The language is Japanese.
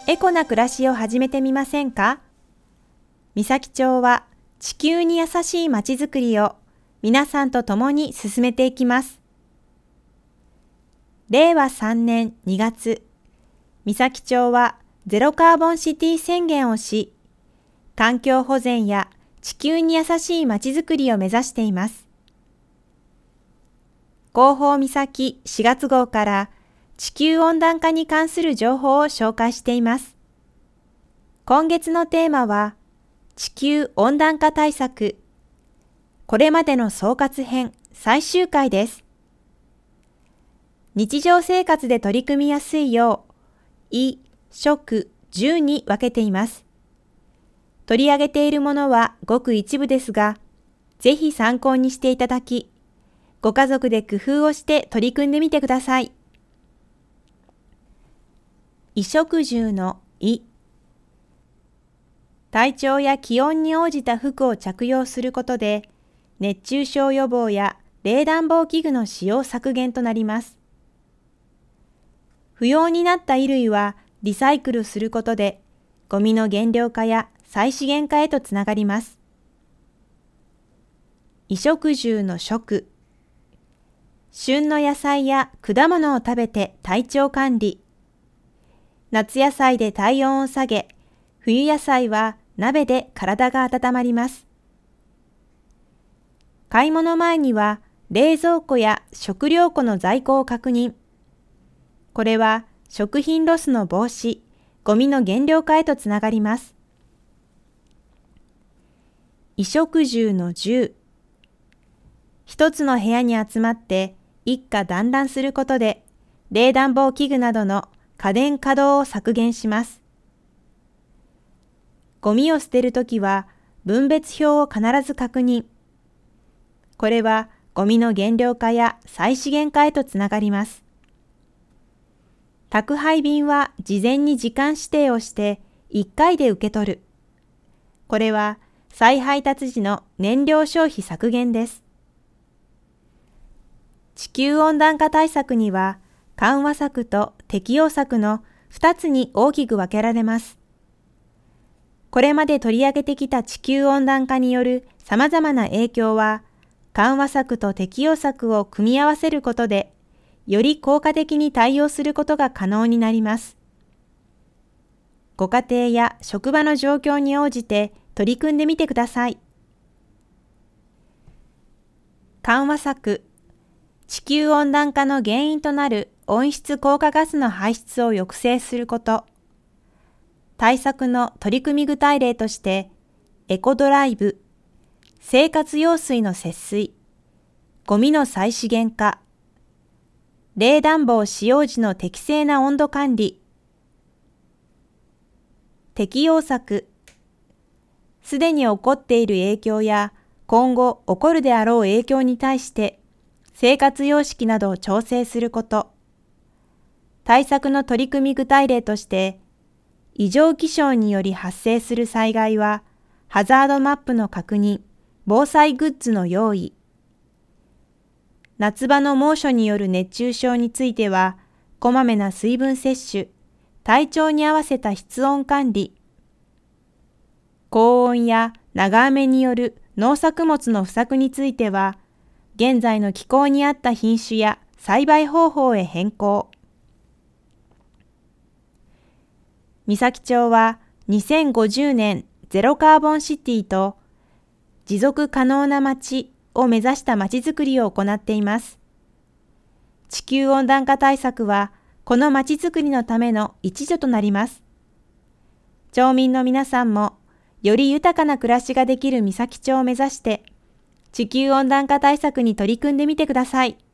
エコな暮らしを始めてみませんか？三崎町は地球に優しいまちづくりを皆さんと共に進めていきます。令和3年2月、三崎町はゼロカーボンシティ宣言をし、環境保全や地球に優しいまちづくりを目指しています。広報三崎4月号から地球温暖化に関する情報を紹介しています。今月のテーマは、地球温暖化対策、これまでの総括編最終回です。日常生活で取り組みやすいよう、衣、食、住に分けています。取り上げているものはごく一部ですが、ぜひ参考にしていただき、ご家族で工夫をして取り組んでみてください。衣食住の衣。体調や気温に応じた服を着用することで、熱中症予防や冷暖房器具の使用削減となります。不要になった衣類はリサイクルすることで、ゴミの減量化や再資源化へとつながります。衣食住の食。旬の野菜や果物を食べて体調管理。夏野菜で体温を下げ、冬野菜は鍋で体が温まります。買い物前には冷蔵庫や食料庫の在庫を確認。これは食品ロスの防止、ゴミの減量化へとつながります。衣食住の住。一つの部屋に集まって一家団らんすることで、冷暖房器具などの家電稼働を削減します。ゴミを捨てるときは分別表を必ず確認。これはゴミの減量化や再資源化へとつながります。宅配便は事前に時間指定をして1回で受け取る。これは再配達時の燃料消費削減です。地球温暖化対策には緩和策と適用策の2つに大きく分けられます。これまで取り上げてきた地球温暖化による様々な影響は、緩和策と適用策を組み合わせることで、より効果的に対応することが可能になります。ご家庭や職場の状況に応じて取り組んでみてください。緩和策。地球温暖化の原因となる温室効果ガスの排出を抑制すること。対策の取り組み具体例として、エコドライブ、生活用水の節水、ゴミの再資源化、冷暖房使用時の適正な温度管理、適用策、すでに起こっている影響や今後起こるであろう影響に対して生活様式などを調整すること、対策の取り組み具体例として、異常気象により発生する災害はハザードマップの確認、防災グッズの用意、夏場の猛暑による熱中症については、こまめな水分摂取、体調に合わせた室温管理、高温や長雨による農作物の不作については、現在の気候に合った品種や栽培方法へ変更。三崎町は2050年ゼロカーボンシティと持続可能な街を目指した街づくりを行っています。地球温暖化対策はこの街づくりのための一助となります。町民の皆さんもより豊かな暮らしができる三崎町を目指して地球温暖化対策に取り組んでみてください。